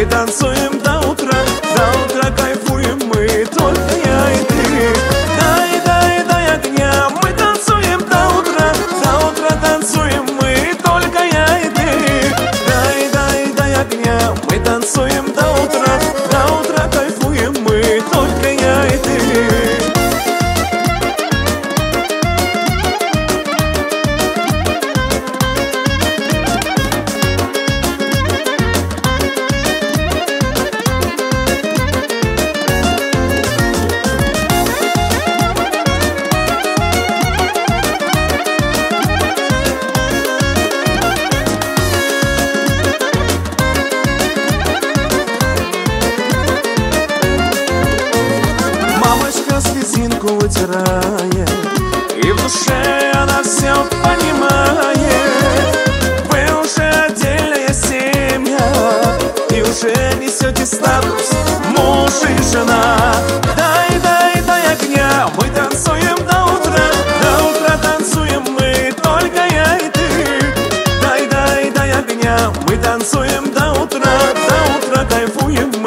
Мы танцуем до утра кайфуем мы, только я и ты. Дай огня, мы танцуем до утра танцуем мы, только я и ты. Дай огня, мы танцуем до утра кайфуем мы, только я и ты. Слезинку вытирает, и в душе она все понимает. Вы уже отдельная семья, и уже несете статус муж и жена. Дай огня, мы танцуем до утра танцуем мы, только я и ты. Дай огня, мы танцуем до утра кайфуем мы.